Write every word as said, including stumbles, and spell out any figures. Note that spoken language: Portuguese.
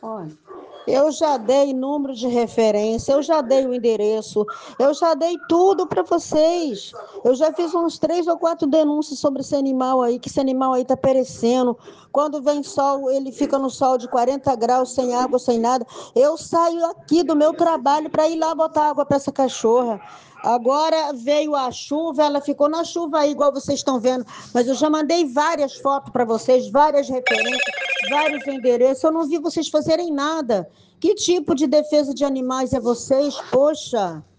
Olha, eu já dei número de referência, eu já dei o endereço, eu já dei tudo para vocês. Eu já fiz uns três ou quatro denúncias sobre esse animal aí, que esse animal aí está perecendo. Quando vem sol, ele fica no sol de quarenta graus, sem água, sem nada. Eu saio aqui do meu trabalho para ir lá botar água para essa cachorra. Agora veio a chuva, ela ficou na chuva aí, igual vocês estão vendo. Mas eu já mandei várias fotos para vocês, várias referências, vários endereços. Eu não vi vocês fazerem nada. Que tipo de defesa de animais é vocês? Poxa!